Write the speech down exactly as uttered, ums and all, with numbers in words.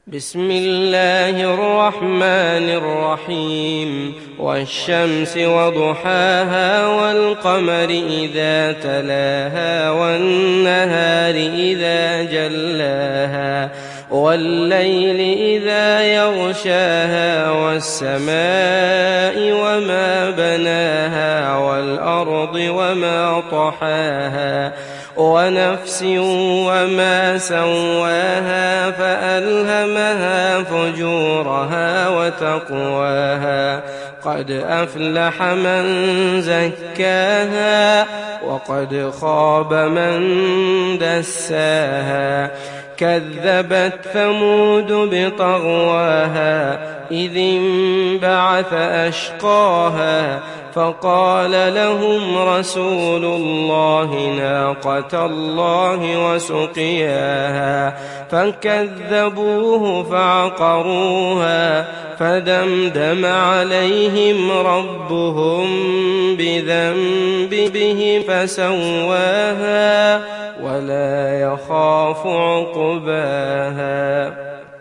بسم الله الرحمن الرحيم والشمس وضحاها والقمر إذا تلاها والنهار إذا جلاها والليل إذا يغشاها والسماء وما بناها والأرض وما طحاها ونفس وما سواها فألهمها فجورها وتقواها قد أفلح من زكاها وقد خاب من دساها كذبت ثمود بطغواها إذ انبعث أشقاها فقال لهم رسول الله ناقة الله وسقياها فكذبوه فعقروها فدمدم عليهم ربهم بذنبهم فسواها ولا يخاف عقباها.